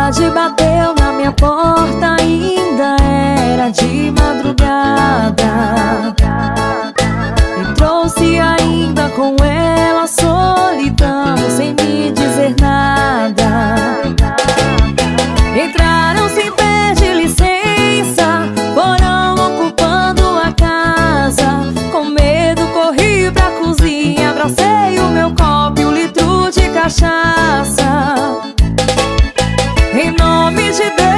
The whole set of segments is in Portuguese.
Saudade bateu na minha porta, ainda era de madrugada. E trouxe ainda com ela solidão, sem me dizer nada. Entraram sem pedir licença, foram ocupando a casa. Com medo corri pra cozinha, abracei o meu copo e um litro de cachaça. Em nome de Deus,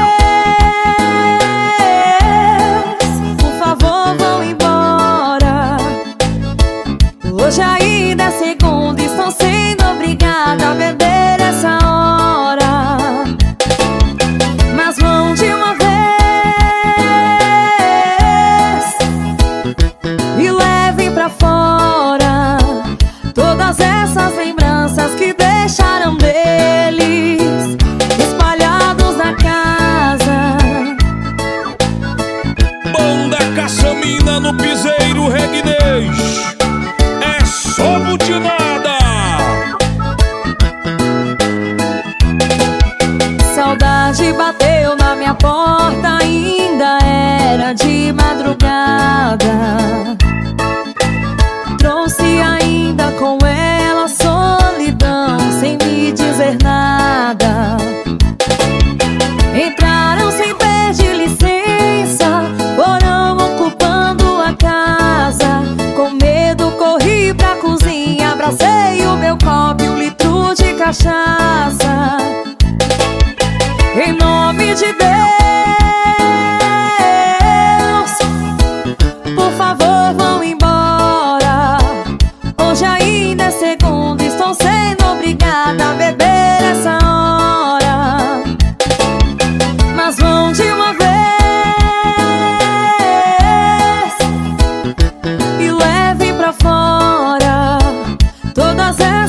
por favor, vão embora. Hoje ainda é segunda, estou sendo obrigada a beber essa hora. Mas vão de uma vez e levem pra fora todas essas lembranças que deixaram deles espalhados na casa. Banda Caçamina no piseiro Reguinês, é só butinada. Saudade bateu na minha porta, ainda era de madrugada. Trouxe ainda com ela solidão, sem me dizer nada. Entraram sem pedir licença, foram ocupando a casa. Com medo corri pra cozinha, abracei o meu copo e um litro de cachaça. Em nome de Deus, por favor, vão embora. Hoje ainda é segunda, estou sendo obrigada a beber essa hora. Mas vão de uma vez e levem pra fora todas essas